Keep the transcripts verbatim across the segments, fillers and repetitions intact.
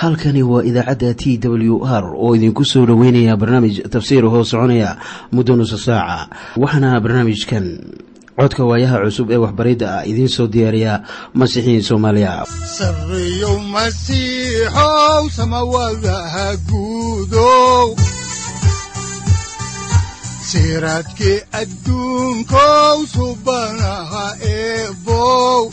halkani waa idaacadda T W R oo idinku soo dhaweynaya barnaamij tafsiir hoo soconaya muddo nusu saaca. Waxaana barnaamijkan codka waayaha cusub ee waxbaridda ah idiin soo diyaariya Masiixiin Soomaaliya. Sareeyo Masiixow samawadaha guudow siraadkii adduunkow subanaha eebow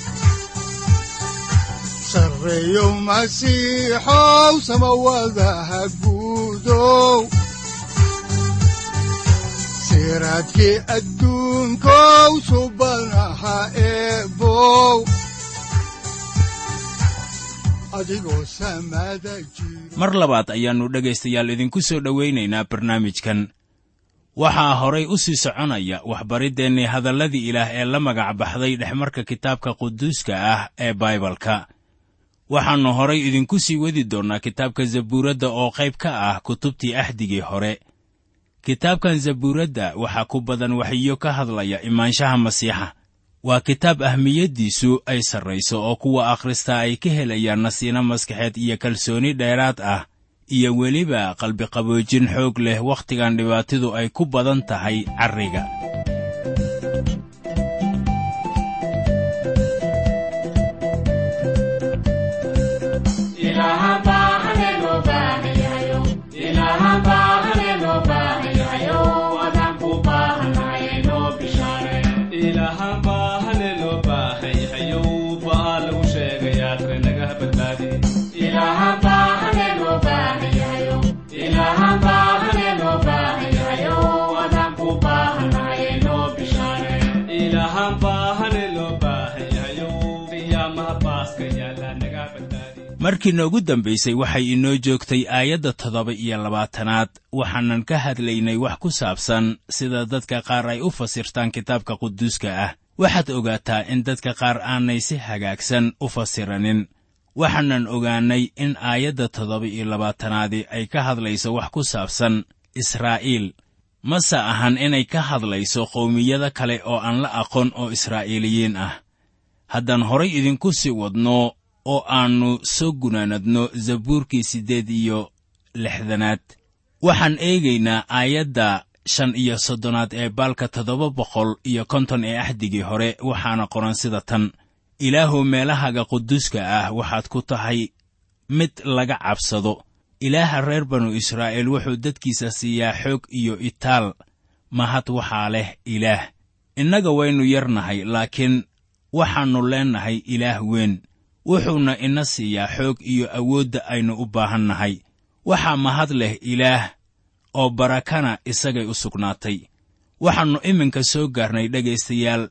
Sareeyo Masiixow samawadaha guudow siraadkii adduunkow subanaha eebow mar labaad ayaannu dhegaystayaal idinku soo dhowaynaynaa barnaamijkan. waxaa horay u sii soconaya waxbariddeenni hadalladii ilaah ee la magac baxday dhexmarka kitaabka quduuska ah ee baibalka. waxaannu horay idinku sii wadi doonnaa kitaabka zabuuradda oo qayb ka ah kutubtii axdigii hore. kitaabkan zabuuradda waxaa ku badan waxyiyo ka hadlaya imaanshaha masiixa. waa kitaab ahmiyaddiisu ay sarrayso oo kuwa akhristaa ay ka helayaan nasiino maskaxeed iyo kalsooni dheeraad ah iyo weliba qalbiqaboojin xoog leh wakhtigan dhibaatidu ay ku badan tahay carriga. markii noogu dambaysay waxay inoo joogtay aayadda toddoba iyo labaatanaad. waxaanan ka hadlaynay wax ku saabsan sida dadka qaar ay u fasirtaan kitaabka quduuska ah. waxaad ogaataa in dadka qaar aanay si hagaagsan u fasiranin. waxaanan ogaannay in aayadda toddoba iyo labaatanaadi ay ka hadlayso wax ku saabsan Israa'iil. mase ahan inay ka hadlayso qowmiyada kale oo aan la aqoon oo Israa'iiliyiin ah. haddaan horay idinku sii wadno oo aannu soo gunaanadno zabuurkii siddeed iyo lixdanaad, waxaan eegaynaa aayadda shan iyo soddonaad ee baalka toddoba boqol iyo konton ee axdigii hore. waxaana qoran sida tan: ilaahu meelahaga quduuska ah waxaad ku tahay mid laga cabsado. ilaaha reer banu Israa'iil wuxuu dadkiisa siiyaa xoog iyo itaal. mahad waxaa leh ilaah. innaga waynu yarnahay, laakiin waxaannu leennahay ilaah weyn. wuxuuna ina siiyaa xoog iyo awoodda aynu u baahannahay. waxaa mahad leh ilaah oo barakana isagay u sugnaatay. waxaannu iminka soo gaarnay dhegaystayaal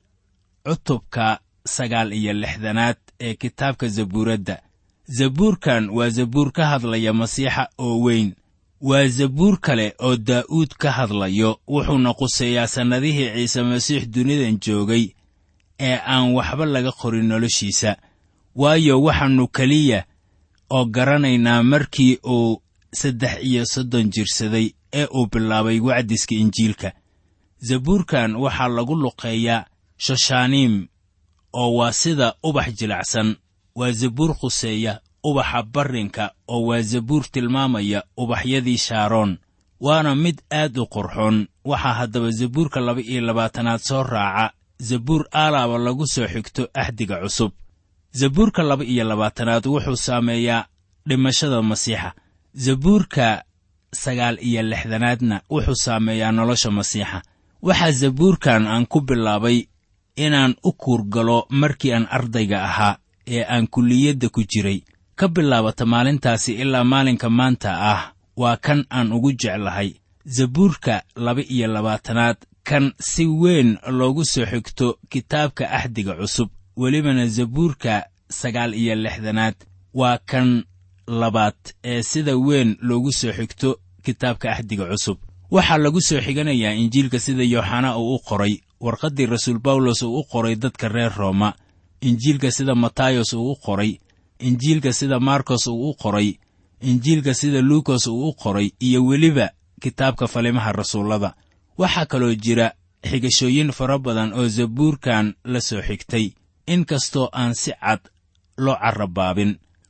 cutubka sagaal iyo lixdanaad ee kitaabka zabuuradda. zabuurkan waa zabuur ka hadlaya masiixa oo weyn. waa zabuur kale oo daa'uud ka hadlayo, wuxuuna quseeyaa sannadihii ciise masiix dunidan joogay ee aan waxba laga qorin noloshiisa. waayo waxaannu keliya oo garanaynaa markii uu saddex iyo soddon jirsaday ee uu bilaabay wacdiska injiilka. zabuurkan waxaa lagu luqeeyaa shoshaniim oo waa sida ubax jilacsan. waa zabuur quseeya ubaxa barrinka oo waa zabuur tilmaamaya ubaxyadii shaaroon. waana mid aad u qurxoon. waxaa haddaba zabuurka laba iyo labaatanaad soo raaca zabuur aalaaba lagu soo xigto axdiga cusub. zabuurka laba iyo labaatanaad wuxuu saameeyaa dhimashada masiixa. zabuurka sagaal iyo lixdanaadna wuxuu saameeyaa nolosha masiixa. waxaa zabuurkan aan ku bilaabay inaan u kuurgalo markii aan ardayga ahaa ee aan kulliyadda ku jiray. ka bilaabata maalintaasi ilaa maalinka maanta ah waa kan aan ugu jeclahay. zabuurka laba iyo labaatanaad kan si weyn loogu soo xigto kitaabka axdiga cusub. welibana zabuurka sagaal iyo lixdanaad waa kan labaad ee sida weyn loogu soo xigto kitaabka axdiga cusub. waxaa lagu soo xiganayaa injiilka sida yooxana uu u qoray, warqaddii rasuul bawlos uu u qoray dadka reer rooma, injiilka sida matayos uu u qoray, injiilka sida markos uu u qoray, injiilka sida luukos uu u qoray, iyo weliba kitaabka falimaha rasuullada. waxaa kaloo jira xigashooyin fara badan oo zabuurkan la soo xigtay, in kastoo aan si cad loo carrabaabin.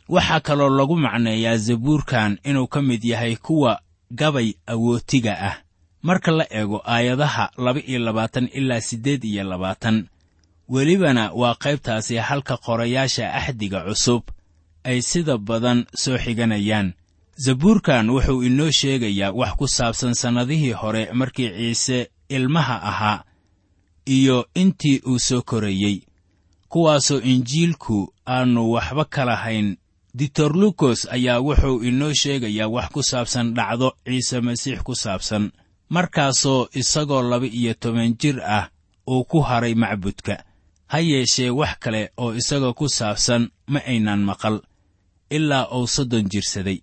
waxaa kaloo lagu macneeyaa zabuurkan inuu ka mid yahay kuwa gabay awootiga ah marka la eego aayadaha laba iyo labaatan ilaa siddeed iyo labaatan. welibana waa qaybtaasi halka qorayaasha axdiga cusub ay sida badan soo xiganayaan. zabuurkan wuxuu inoo sheegayaa wax ku saabsan sannadihii hore markii ciise ilmaha ahaa iyo intii uu soo korayey, kuwaasoo injiilku aannu waxba ka lahayn. ditor lukos ayaa wuxuu inoo sheegayaa wax ku saabsan dhacdo ciise masiix ku saabsan, markaasoo isagoo laba iyo toban jir ah uu ku haray macbudka. ha yeeshee wax kale oo isaga ku saabsan ma aynan maqal ilaa uu soddon jirsaday.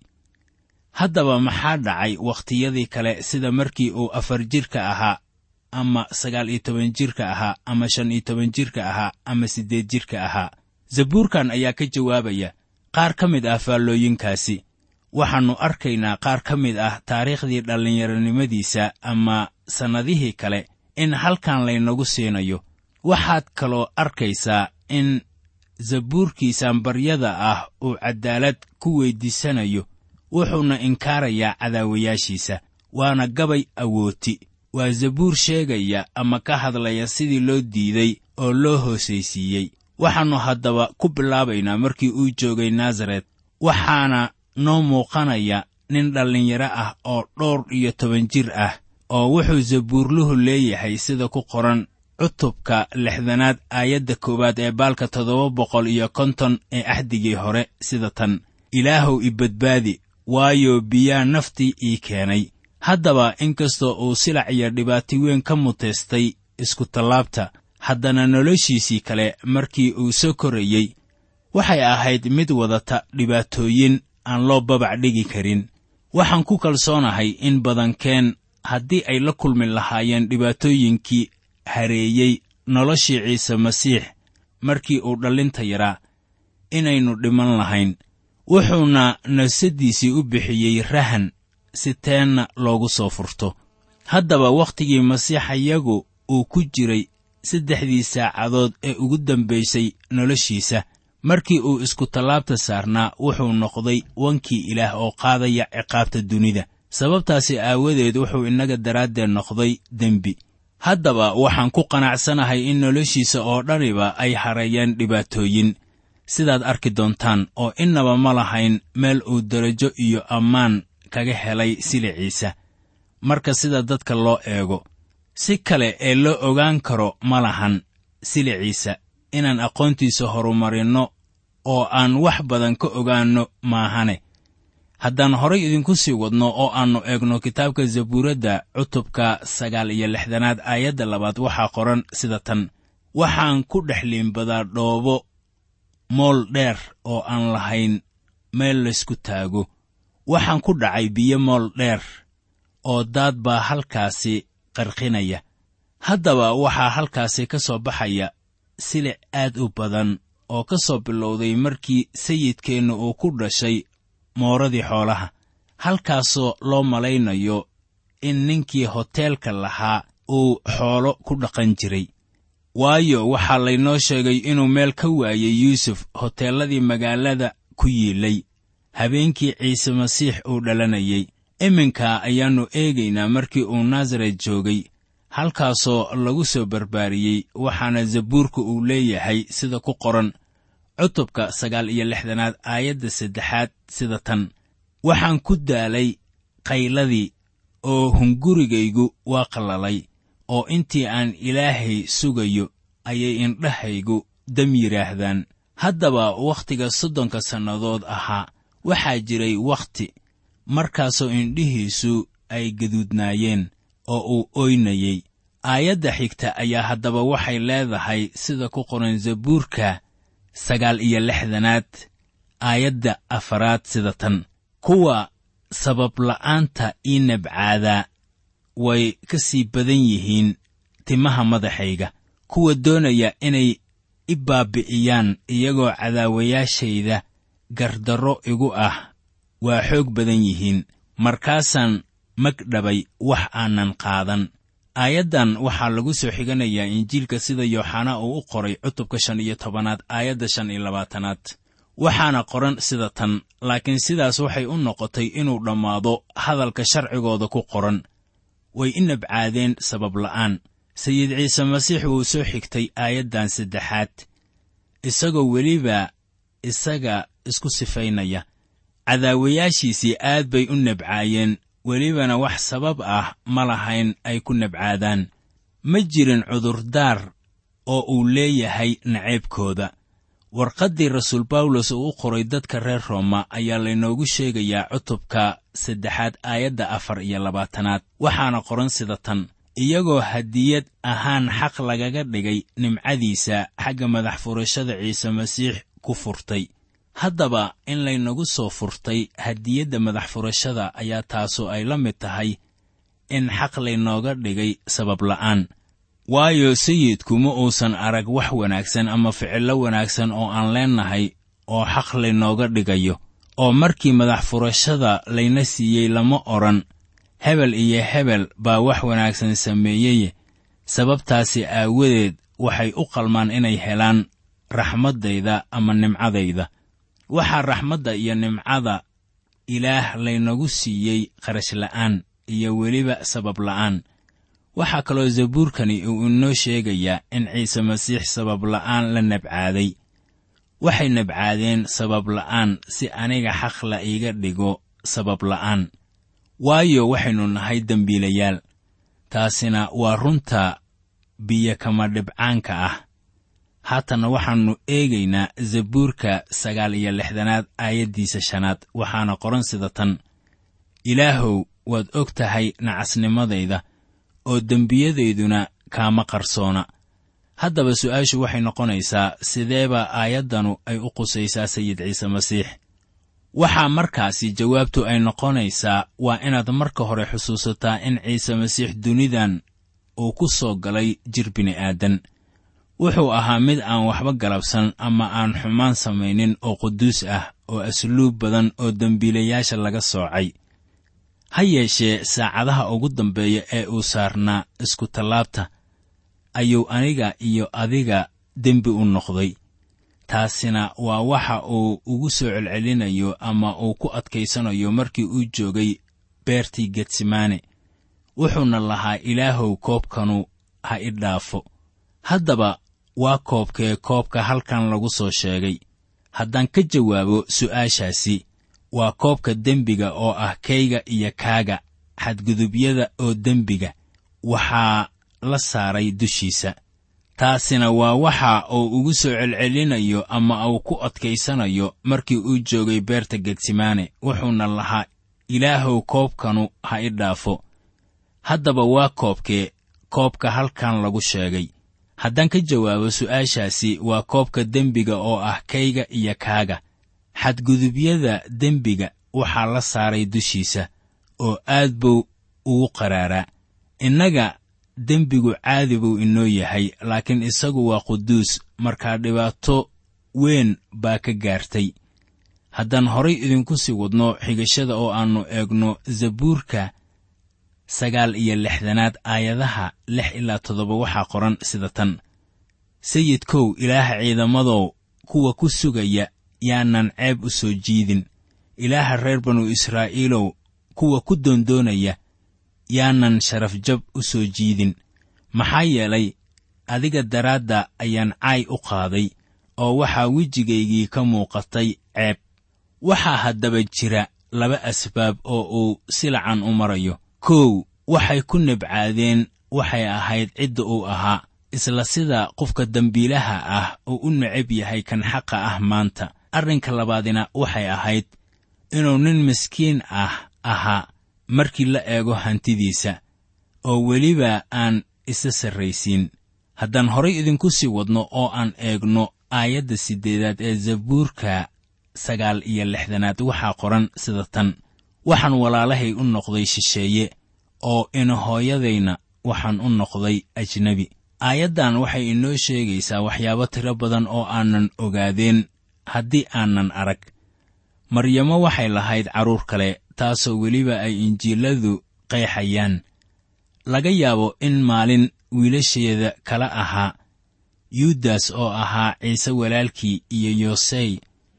haddaba maxaa dhacay wakhtiyadii kale sida markii uu afar jirka ahaa ama sagaal iyo toban jirka ahaa ama shan iyo toban jirka ahaa ama siddeed jirka ahaa? zabuurkan ayaa ka jawaabaya qaar ka mid ah faallooyinkaasi. waxaannu arkaynaa qaar ka mid ah taariikhdii dhallinyaronimadiisa ama sannadihii kale in halkan laynagu siinayo. waxaad kaloo arkaysaa in zabuurkiisan baryada ah uu caddaalad ku weyddiisanayo, wuxuuna inkaarayaa cadaawayaashiisa. waana gabay awooti. waa zabuur sheegaya ama ka hadlaya sidii loo diiday oo loo hoosaysiiyey. waxaannu haddaba ku bilaabaynaa markii uu joogay naasaret. waxaana noo muuqanaya nin dhallinyaro ah oo dhowr iyo toban jir ah, oo wuxuu zabuurluhu leeyahay sida ku qoran cutubka lixdanaad aayadda koowaad ee baalka toddoba boqol iyo konton ee axdigii hore sida tan: ilaahow i badbaadi, waayo biyaa naftii ii keenay. haddaba inkastoo uu silac iyo dhibaati weyn ka mutaystay iskutallaabta, haddana noloshiisii kale markii uu soo korayey waxay ahayd mid wadata dhibaatooyin aan loo babac dhigi karin. waxaan ku kalsoonahay in badankeen haddii ay la kulmi lahaayeen dhibaatooyinkii hareeyey noloshii ciise masiix markii uu dhallinta yaraa, inaynu dhiman lahayn. wuxuuna nafsaddiisii u bixiyey rahan si teenna loogu soo furto. haddaba wakhtigii masiixayagu uu ku jiray saddexdii saacadood ee ugu dambaysay noloshiisa, markii uu iskutallaabta saarnaa, wuxuu noqday wankii ilaah oo qaadaya ciqaabta dunida. sababtaasi aawadeed wuxuu innaga daraaddeen noqday dembi. haddaba waxaan ku qanacsanahay in noloshiisa oo dhaniba ay hareeyeen dhibaatooyin, sidaad arki doontaan, oo innaba ma lahayn meel uu derajo iyo ammaan kaga helay siliciisa marka sida dadka loo eego. si kale ee loo ogaan karo ma lahan siliciisa inaan aqoontiisa horumarinno oo aan wax badan ka ogaanno maahane. haddaan horay idinku sii wadno oo aannu eegno kitaabka zabuuradda cutubka sagaal iyo lixdanaad aayadda labaad, waxaa qoran sida tan: waxaan ku dhex liimbadaa dhoobo mool dheer oo aan lahayn meel laysku taago. waxaan ku dhacay biyo mool dheer oo daad baa halkaasi qarqinaya. haddaba waxaa halkaasi ka soo baxaya silic aad u badan oo ka soo bilowday markii sayidkeenna uu ku dhashay mooradii xoolaha, halkaasoo loo malaynayo in ninkii hoteelka lahaa uu xoolo ku dhaqan jiray. waayo waxaa laynoo sheegay inuu meel ka waayey yuusuf hoteelladii magaalada ku yiilay habeenkii ciise masiix uu dhalanayey. iminka ayaannu eegaynaa markii uu naasaret joogay, halkaasoo lagu soo barbaariyey. waxaana zabuurka uu leeyahay sida ku qoran cutubka sagaal iyo lixdanaad aayadda saddexaad sida tan: waxaan ku daalay qayladii oo hungurigaygu waa qallalay, oo intii aan ilaahay sugayo ayay indhahaygu dam yidhaahdaan. haddaba wakhtiga soddonka sannadood ahaa waxaa jiray wakhti markaasoo indhihiisu ay gaduudnaayeen oo uu ooynayey. aayadda xigta ayaa haddaba waxay leedahay sida ku qoran zabuurka sagaal iyo lixdanaad aayadda afaraad sida tan: kuwa sababla'aanta ii nabcaadaa way ka sii badan yihiin timaha madaxayga. kuwa doonaya inay i baabbi'iyaan iyagoo cadaawayaashayda gardarro igu ah waa xoog badan yihiin. markaasaan magdhabay wax aanan qaadan. aayaddan waxaa lagu soo xiganayaa injiilka sida yooxanaa uu u qoray cutubka shan iyo tobanaad aayadda shan iyo labaatanaad. waxaana qoran sida tan, laakiin sidaas waxay u noqotay inuu dhammaado hadalka sharcigooda ku qoran. way i nabcaadeen sabab la'aan. sayid ciise masiix wuu soo xigtay aayaddan saddexaad, isagoo weliba isaga isku sifaynaya. cadaawayaashiisii aad bay u nabcaayeen, welibana wax sabab ah ma lahayn ay ku nabcaadaan. ma jirin cudurdaar oo uu leeyahay naceebkooda. warqaddii rasuul bawlos uu u qoray dadka reer rooma ayaa laynoogu sheegayaa cutubka saddexaad aayadda afar iyo labaatanaad, waxaana qoran sida tan: iyagoo hadiyad ahaan xaq lagaga dhigay nimcadiisa xagga madax furashada ciise masiix ku furtay. haddaba in laynagu soo furtay hadiyadda madax furashada ayaa taasu ay la mid tahay in xaq laynooga dhigay sabab la'aan. waayo sayidku ma uusan arag wax wanaagsan ama ficillo wanaagsan oo aan leennahay oo xaq laynooga dhigayo. oo markii madax furashada layna siiyey lama odhan, hebel iyo hebel baa wax wanaagsan sameeyeye, sababtaasi aawadeed waxay u qalmaan inay helaan raxmaddayda ama nimcadayda. waxaa raxmadda iyo nimcada ilaah laynagu siiyey kharash la'aan iyo weliba sabab la'aan. waxaa kaloo zabuurkani uu inoo sheegayaa in ciise masiix sabab la'aan la nabcaaday. waxay nabcaadeen sabab la'aan si aniga xaq la iiga dhigo sabab la'aan, waayo waxaynu nahay dembiilayaal. taasina waa runta biyo kama dhibcaanka ah. haatana waxaannu eegaynaa zabuurka sagaal iyo lixdanaad aayaddiisa shanaad, waxaana qoran sida tan: ilaahow waad og tahay nacasnimadayda, oo dembiyadayduna kaama qarsoona. haddaba su'aashu waxay noqonaysaa, sideeba aayaddanu ay u qusaysaa sayid ciise masiix? waxaa markaasi jawaabtu ay noqonaysaa, waa inaad marka hore xusuusataa in ciise masiix dunidan uu ku soo galay jir bini'aadan. wuxuu ahaa mid aan waxba galabsan ama aan xumaan samaynin, oo quduus ah, oo asluub badan, oo dembiilayaasha laga soocay. ha yeeshee saacadaha ugu dambeeya ee uu saarnaa isku tallaabta ayuu aniga iyo adiga dembi u noqday. taasina waa waxa uu ugu soo celcelinayo ama uu ku adkaysanayo markii uu joogay beertii getsemane. wuxuuna lahaa, ilaahow koobkanu ha i dhaafo. haddaba waa koobkee koobka halkan lagu soo sheegay? haddaan ka jawaabo su'aashaasi, waa koobka dembiga oo ah kayga iyo kaaga. xadgudubyada oo dembiga waxaa la saaray dushiisa. taasina waa waxa uu ugu soo celcelinayo ama uu ku adkaysanayo markii uu joogay beerta getsemane. wuxuuna lahaa, ilaahow koobkanu ha i dhaafo. haddaba waa koobkee koobka halkan lagu sheegay? haddaan ka jawaabo su'aashaasi, waa koobka dembiga oo ah kayga iyo kaaga. xadgudubyada dembiga waxaa la saaray dushiisa, oo aad buu ugu qaraaraa. innaga dembigu caadi buu inoo yahay, laakiin isagu waa quduus, markaa dhibaato weyn baa ka gaartay. haddaan horay idinku sii wadno xigashada oo aannu eegno zabuurka sagaal iyo lixdanaad aayadaha lix ilaa toddoba, waxaa qoran sida tan: sayidkow ilaaha ciidamadow, kuwa ku sugaya yaanan ceeb u soo jiidin. ilaaha reer banu israa'iilow, kuwa ku doondoonaya yaanan sharafjab u soo jiidin. maxaa yeelay adiga daraadda ayaan caay u qaaday, oo waxaa wejigaygii ka muuqatay ceeb. waxaa haddaba jira laba asbaab oo uu silacan u marayo. kow, waxay ku nabcaadeen waxay ahayd cidda uu ahaa, isla sida qofka dembiilaha ah uu u necab yahay kan xaqa ah maanta. arrinka labaadina waxay ahayd inuu nin miskiin ah ahaa markii la eego hantidiisa, oo weliba aan isa sarraysiin. haddaan horay idinku sii wadno oo aan eegno aayadda siddeedaad ee zabuurka sagaal iyo lixdanaad, waxaa qoran sida tan: waxaan walaalahay u noqday shisheeye, oo inahooyadayna waxaan u noqday ajnebi. aayaddan waxay inoo sheegaysaa waxyaabo tiro badan oo aanan ogaadeen haddii aanan arag. maryamo waxay lahayd carruur kale, taasoo weliba ay injiiladu qeexayaan. laga yaabo in maalin wiilasheeda kala ahaa yudas oo ahaa ciise walaalkii iyo yosey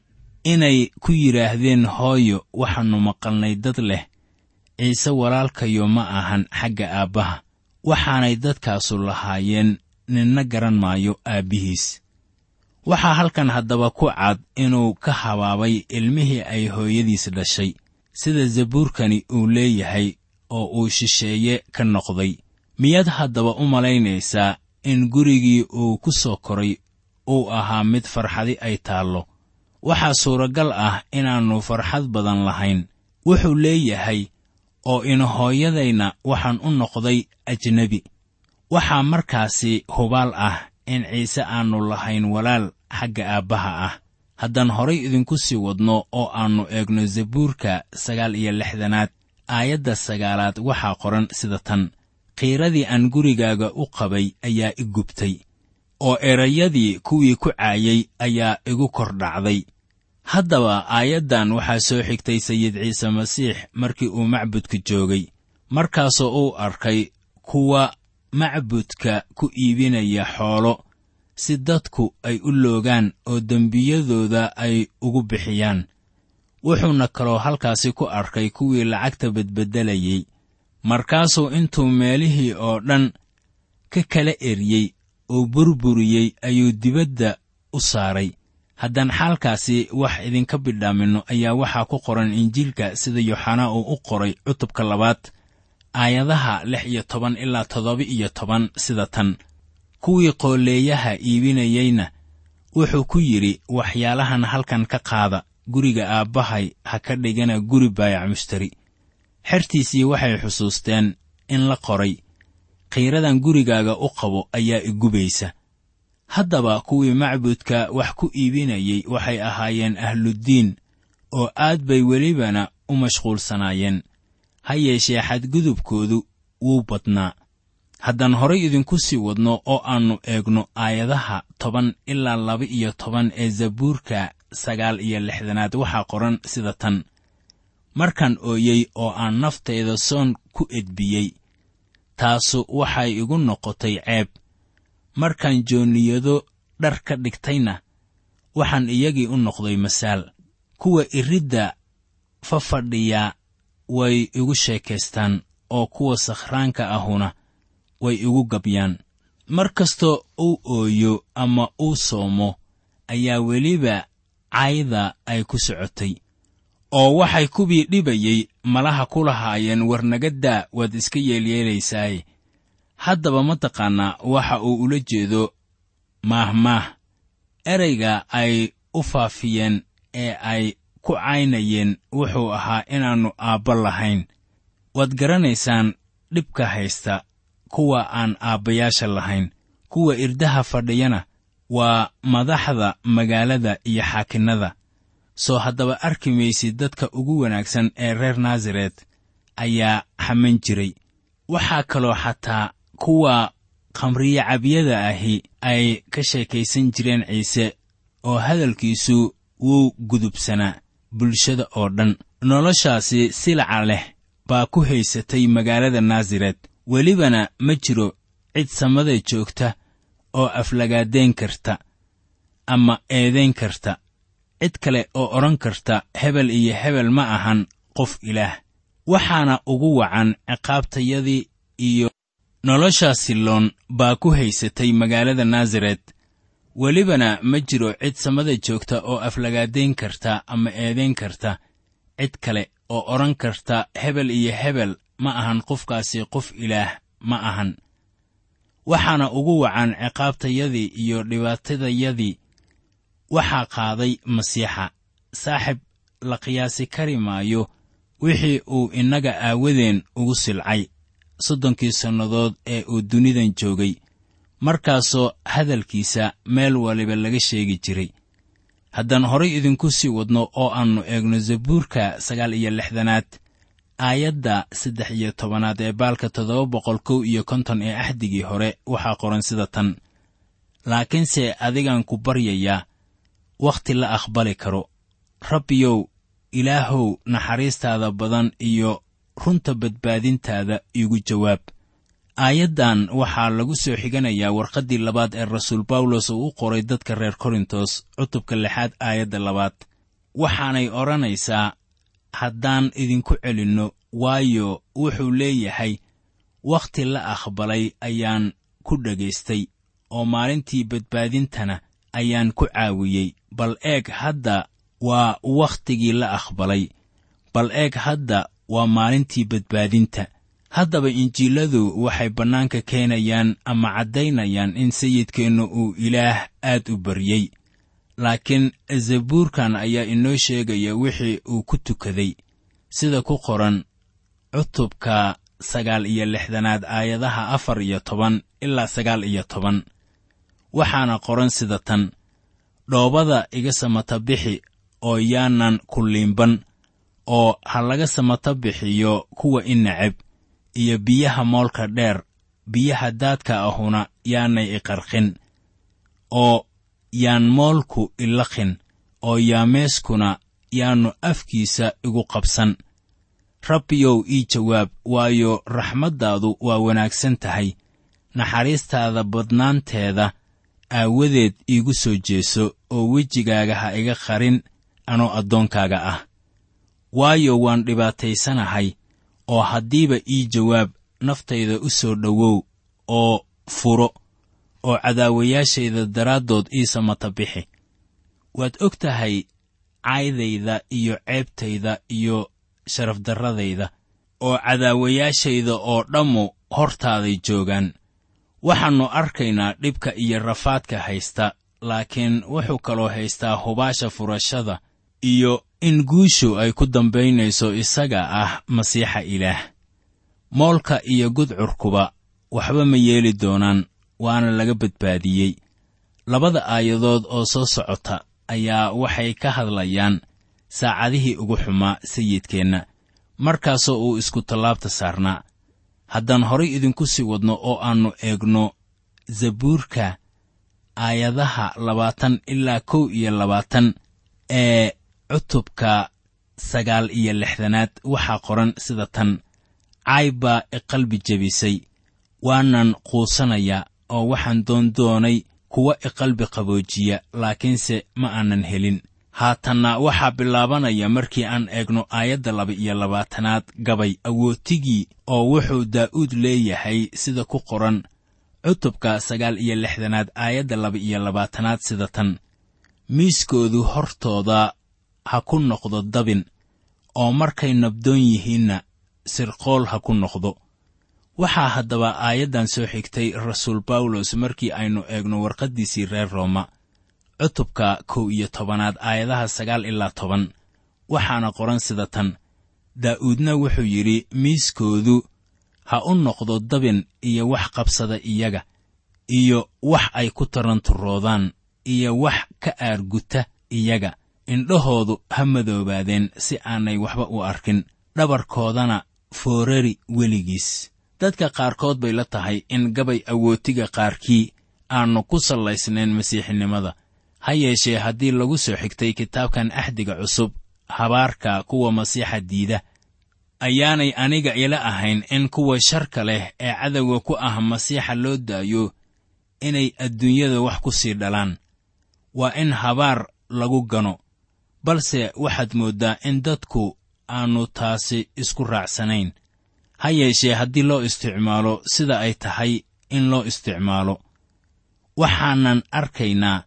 inay ku yidhaahdeen hooyo waxaannu maqalnay dad leh ciise walaalkayo ma ahan xagga aabbaha, waxaanay dadkaasu lahaayeen ninna garan maayo aabbihiis. waxaa halkan haddaba ku cad inuu ka habaabay ilmihii ay hooyadiis dhashay, sida zabuurkani uu leeyahay oo uu shisheeye ka noqday. miyaad haddaba u malaynaysaa in gurigii uu ku soo koray uu ahaa mid farxadi ay taallo? waxaa suuragal ah inaannu farxad badan lahayn. wuxuu leeyahay, oo in hooyadayna waxaan u noqday ajnebi. waxaa markaasi hubaal ah in ciise aannu lahayn walaal xagga aabbaha ah. haddaan horay idinku sii wadno oo aannu eegno zabuurka sagaal iyo lixdanaad aayadda sagaalaad waxaa qoran sida tan: qiiradii aan gurigaaga u qabay ayaa i gubtay, oo erayadii kuwii ku caayay ayaa igu kor dhacday. haddaba aayaddan waxaa soo xigtay sayid ciise masiix markii uu macbudka joogay, markaasoo uu arkay kuwa macbudka ku iibinaya xoolo si dadku ay u loogaan oo dembiyadooda ay ugu bixiyaan. wuxuuna kaloo halkaasi ku arkay kuwii lacagta bedbeddelayey. markaasuu intuu meelihii oo dhan ka kala eryey oo burburiyey ayuu dibadda u saaray. haddaan xaalkaasi wax idinka bidhaaminno ayaa waxaa ku qoran injiilka sida yooxanaa uu u qoray cutubka labaad aayadaha lix iyo toban ilaa toddoba iyo toban sida tan: kuwii qooleeyaha iibinayeyna wuxuu ku yidhi, waxyaalahan halkan ka qaada, guriga aabbahay ha ka dhigana guri baayac mushtari. xertiisii waxay xusuusteen in la qoray, qiiradan gurigaaga u qabo ayaa i gubaysa. haddaba kuwii macbudka wax ku iibinayey waxay ahaayeen ahluddiin oo aad bay welibana u mashquulsanaayeen, ha yeeshee xadgudubkoodu wuu badnaa. haddaan horay idinku sii wadno oo aannu eegno aayadaha toban ilaa laba iyo toban ee zabuurka sagaal iyo lixdanaad waxaa qoran sida tan: markaan ooyey oo aan naftayda soon ku edbiyey, taasu waxay igu noqotay ceeb. markaan joonniyado dhar ka dhigtayna waxaan iyagii u noqday masaal. kuwa iridda fafadhiya way igu sheekaystaan, oo kuwa sakhraanka ahuna way igu gabyaan. mar kastoo uu ooyo ama uu soomo ayaa weliba cayda ay ku socotay, oo waxay kuwii dhibayey malaha ku lahaayeen warnagaddaa waad iska yeelyeelaysaaye. haddaba ma taqaannaa waxa uu ula jeedo maahmaah? erayga ay u faafiyeen ee ay ku caynayeen wuxuu ahaa inaannu aabba lahayn. waad garanaysaan dhibka haysta kuwa aan aabbayaasha lahayn. kuwa irdaha fadhiyana waa madaxda magaalada iyo xaakinnada. soo haddaba arki maysid dadka ugu wanaagsan ee reer naasaret ayaa xaman jiray. waxaa kaloo xataa kuwa khamriye cabyada ahi ay ka sheekaysan jireen ciise, oo hadalkiisu wuu gudubsanaa bulshada oo dhan. noloshaasi silaca leh baa ku haysatay magaalada naasaret. welibana ma jiro cid samada joogta oo aflagaadayn karta ama eedayn karta, cid kale oo odhan karta hebel iyo hebel ma ahan qof ilaah. waxaana ugu wacan ciqaabtayadii iyo noloshaa silloon baa ku haysatay magaalada naasaret. welibana ma jiro cid samada joogta oo aflagaadayn karta ama eedayn karta, cid kale oo odhan karta hebel iyo hebel ma ahan qofkaasi qof ilaah ma ahan. waxaana ugu wacan ciqaabtayadii iyo dhibaatadayadii waxaa qaaday masiixa. saaxib la qiyaasi kari maayo wixii uu innaga aawadeen ugu silcay soddonkii sannadood ee uu dunidan joogay, markaasoo hadalkiisa meel waliba laga sheegi jiray. haddaan horay idinku sii wadno oo aannu eegno zabuurka sagaal iyo lixdanaad aayadda saddex iyo tobanaad ee baalka toddoba boqol kow iyo konton ee axdigii hore waxaa qoran sida tan: laakiinse adigaan ku baryayaa wakhti la aqbali karo. rabbiyow ilaahow, naxariistaada badan iyo runta badbaadintaada iigu jawaab. aayaddan waxaa lagu soo xiganayaa warqaddii labaad ee rasuul bawlos uu u qoray dadka reer korintos cutubka lixaad aayadda labaad. waxaanay odhanaysaa haddaan idinku celinno, waayo wuxuu leeyahay wakhti la aqbalay ayaan ku dhagaystay, oo maalintii badbaadintana ayaan ku caawiyey. bal eeg hadda waa wakhtigii la aqbalay, bal eeg hadda waa maalintii badbaadinta. haddaba injiiladu waxay bannaanka keenayaan ama caddaynayaan in sayidkeennu uu ilaah aad u baryey. laakiin zabuurkan ayaa inoo sheegaya wixii uu ku tukaday, sida ku qoran cutubka sagaal iyo lixdanaad aayadaha afar iyo toban ilaa sagaal iyo toban. waxaana qoran sida tan: dhoobada iga samata bixi oo yaanan ku liimban, oo ha laga samata bixiyo kuwa i neceb, iyo biyaha moolka dheer, biyaha daadka ahuna yaanay iqarqin, oo yaan moolku ilaqin, oo yaameeskuna yaannu afkiisa igu qabsan. rabbiyow ii jawaab, waayo raxmaddaadu waa wanaagsan tahay, naxariistaada badnaanteeda aawadeed iigu soo jeeso, oo wejigaaga ha iga qarin anoo addoonkaaga ah. waayo waan dhibaataysanahay, oo haddiiba ii jawaab, naftayda u soo dhowow oo furo, oo cadaawayaashayda daraaddood ii samata bixi. waad og tahay caydayda iyo ceebtayda iyo sharafdarradayda, oo cadaawayaashayda oo dhammu hortaaday joogaan. waxaannu arkaynaa dhibka iyo rafaadka haysta, laakiin wuxuu kaloo haystaa hubaasha furashada iyo in guushu ay ku dambaynayso isaga ah masiixa ilaah. moolka iyo gudcurkuba waxba ma yeeli doonaan, waana laga badbaadiyey. labada aayadood oo soo socota ayaa waxay ka hadlayaan saacadihii ugu xumaa sayidkeenna, markaasoo uu isku tallaabta saarnaa. haddaan horay idinku sii wadno oo aannu eegno zabuurka aayadaha labaatan ilaa kow iyo labaatan ee cutubka sagaal iyo lixdanaad, waxaa qoran sida tan: caay baa iqalbi jebisay, waanan quusanayaa, oo waxaan doondoonay kuwa iqalbi qaboojiya, laakiinse ma aanan helin. haatanna waxaa bilaabanaya markii aan eegno aayadda laba iyo labaatanaad gabay awootigii, oo wuxuu daa'uud leeyahay sida ku qoran cutubka sagaal iyo lixdanaad aayadda laba iyo labaatanaad sida tan: miiskoodu hortooda ha ku noqdo dabin, oo markay nabdoon yihiinna sirqool ha ku noqdo. waxaa haddaba aayaddan soo xigtay rasuul bawlos markii aynu eegno warqaddiisii reer rooma cutubka kow iyo tobanaad aayadaha sagaal ilaa toban. waxaana qoran sida tan: daa'uudna wuxuu yidhi, miiskoodu ha u noqdo dabin iyo wax qabsada iyaga, iyo wax ay ku taranturoodaan, iyo wax ka aarguta iyaga. indhahoodu ha madoobaadeen si aanay waxba u arkin, dhabarkoodana foorari weligiis. dadka qaarkood bay la tahay in gabay awootiga qaarkii aannu ku sallaysnayn masiixinimada. ha yeeshee haddii lagu soo xigtay kitaabkan axdiga cusub, habaarka kuwa masiixa diida, ayaanay aniga ila ahayn in kuwa sharka leh ee cadowga ku ah masiixa loo daayo inay adduunyada wax ku sii dhalaan. waa in habaar lagu gano, balse waxaad mooddaa in dadku aannu taasi isku raacsanayn. ha yeeshee haddii loo isticmaalo sida ay tahay in loo isticmaalo, waxaanan arkaynaa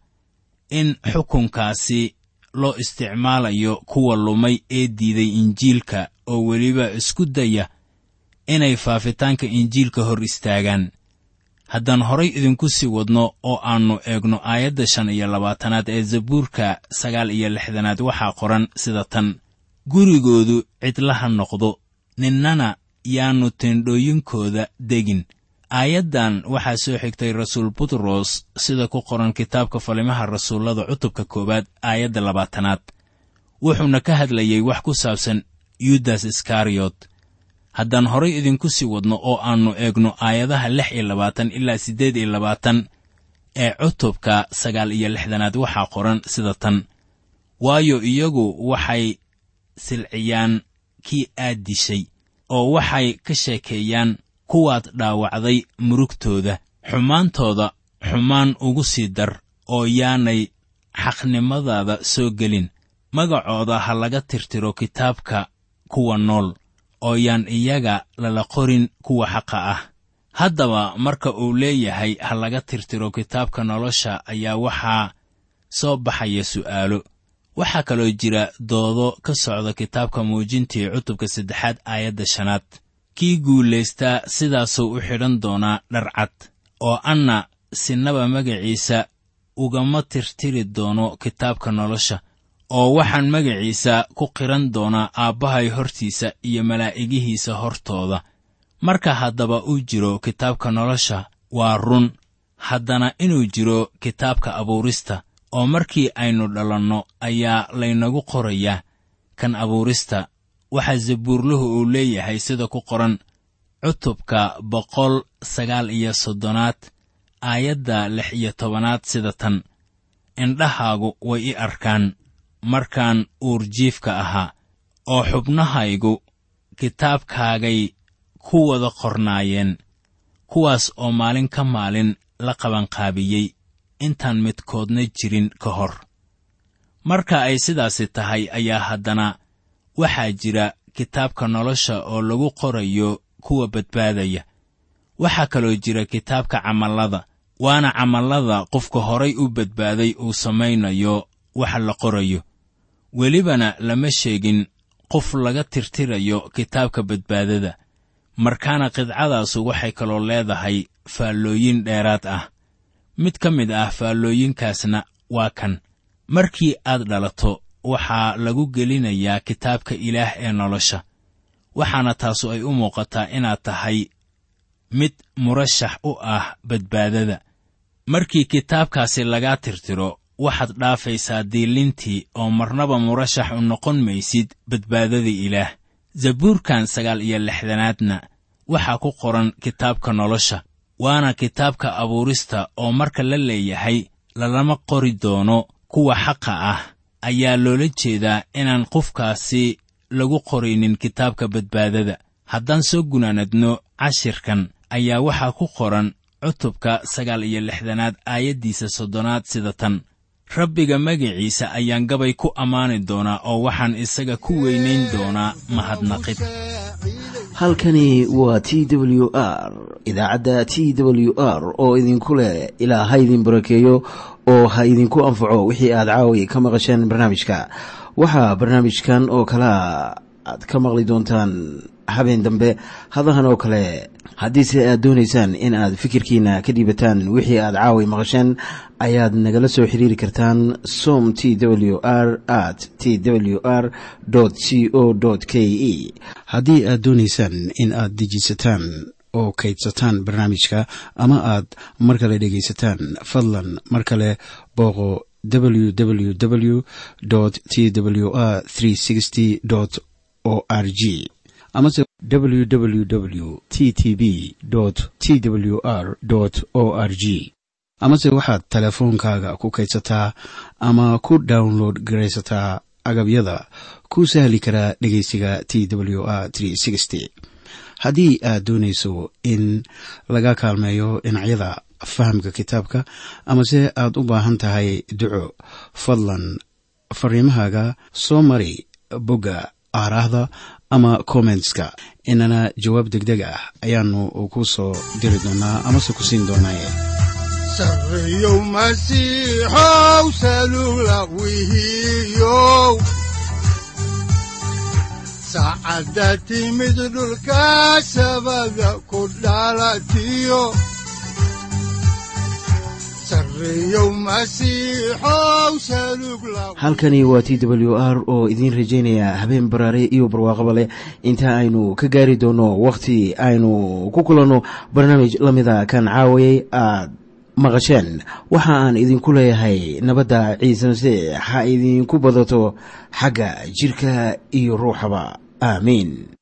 in xukunkaasi loo isticmaalayo kuwa lumay ee diiday injiilka, oo weliba isku daya inay faafitaanka injiilka hor istaagaan. haddaan horay idinku sii wadno oo aannu eegno aayadda shan iyo labaatanaad ee zabuurka sagaal iyo lixdanaad, waxaa qoran sida tan: gurigoodu cidlaha noqdo, ninnana yaannu tendhooyinkooda degin. aayaddan waxaa soo xigtay rasuul butros sida ku qoran kitaabka falimaha rasuullada cutubka koowaad aayadda labaatanaad. wuxuuna ka hadlayey wax ku saabsan yudas iskariyot. haddaan horay idinku sii wadno oo aannu eegno aayadaha lix iyo labaatan ilaa siddeed iyo labaatan ee cutubka sagaal iyo lixdanaad, waxaa qoran sida tan: waayo iyagu waxay silciyaan kii aad dishay, oo waxay ka sheekeeyaan kuwaad dhaawacday murugtooda. xumaantooda xumaan ugu sii dar, oo yaanay xaqnimadaada soo gelin. magacooda ha laga tirtiro kitaabka kuwa nool, oo yaan iyaga lala qorin kuwa xaqa ah. haddaba marka uu leeyahay ha laga tirtiro kitaabka nolosha ayaa waxaa soo baxaya su'aalo. waxaa kaloo jira doodo ka socda kitaabka muujintii cutubka saddexaad aayadda shanaad. kii guulaystaa sidaasuu u xidhan doonaa dharcad, oo anna sinaba magaciisa ugama tirtiri doono kitaabka nolosha, oo waxaan magaciisa ku qiran doonaa aabbahay hortiisa iyo malaa'igihiisa hortooda. marka haddaba uu jiro kitaabka nolosha waa run, haddana inuu jiro kitaabka abuurista, oo markii aynu dhalanno ayaa laynagu qorayaa kan abuurista. waxaa zabuurluhu uu leeyahay sida ku qoran cutubka boqol sagaal iyo soddonaad aayadda lix iyo tobanaad sida tan: indhahaagu way i arkaan markaan uurjiifka ahaa, oo xubnahaygu kitaabkaagay ku wada qornaayeen, kuwaas oo maalin ka maalin la qabanqaabiyey intaan midkoodna jirin ka hor. marka ay sidaasi tahay ayaa haddana waxaa jira kitaabka nolosha oo lagu qorayo kuwa badbaadaya. waxaa kaloo jira kitaabka camallada, waana camallada qofka horay u badbaaday uu samaynayo waxa la qorayo. welibana lama sheegin qof laga tirtirayo kitaabka badbaadada. markaana qidcadaasu waxay kaloo leedahay faallooyin dheeraad ah. mid ka mid ah faallooyinkaasna waa kan: markii aad dhalato waxaa lagu gelinayaa kitaabka ilaah ee nolosha. waxaana taasu ay u muuqataa inaad tahay mid murashax u ah badbaadada. markii kitaabkaasi lagaa tirtiro waxaad dhaafaysaa diilintii oo marnaba murashax u noqon maysid badbaadadii ilaah. zabuurkan sagaal iyo lixdanaadna waxaa ku qoran kitaabka nolosha, waana kitaabka abuurista, oo marka la leeyahay lalama qori doono kuwa xaqa ah ayaa loola jeedaa inaan qofkaasi lagu qoraynin kitaabka badbaadada. haddaan soo gunaanadno cashirkan ayaa waxaa ku qoran cutubka sagaal iyo lixdanaad aayaddiisa soddonaad sida tan: rabbiga magaciisa ayaan gabay ku ammaani doonaa, oo waxaan isaga ku weynayn doonaa mahadnaqid. halkani waa t w r, idaacadda t w r oo idinku leh ilaa ha idin barakeeyo oo ha idinku anfaco wixii aad caawi ka maqasheen barnaamijka. waxaa barnaamijkan oo kalea aad ka maqli doontaan habeen dambe hadahan oo kale. haddiise aad doonaysaan in aad fikirkiina ka dhiibataan wixii aad caawi maqasheen, ayaad nagala soo xiriiri kartaan som t w r at t w r c o k e. haddii aad doonaysaan in aad dejisataan oo kaydsataan barnaamijka ama aad mar kale dhegaysataan, fadlan mar kale booqo w w w t w r o r g amase w w w t t b t w r o r g. amase waxaad teleefoonkaaga ku kaydsataa ama ku download garaysataa agabyada ku sahli karaa dhegaysiga t w r haddii aad doonayso in laga kaalmeeyo dhinacyada fahamka kitaabka, amase aad u baahan tahay duco, fadlan fariimahaaga soo mari bogga aaraahda ama commentska, inana jawaab degdeg ah ayaanu ku soo diri doonaa amase ku siin doonaaye. sarreeyow masiixow salugla wihiyow, saacadda timid dhulka sabada ku dhalatiyo. halkani waa t w r oo idiin rajaynaya habeen baraare iyo barwaaqaba leh, inta aynu ka gaari doono wakhti aynu ku kulanno barnaamij la mida kan caawayay aad maqasheen. waxa aan idinku leeyahay nabadda ciise masiix ha idinku badato xagga jidhka iyo ruuxaba. aamiin.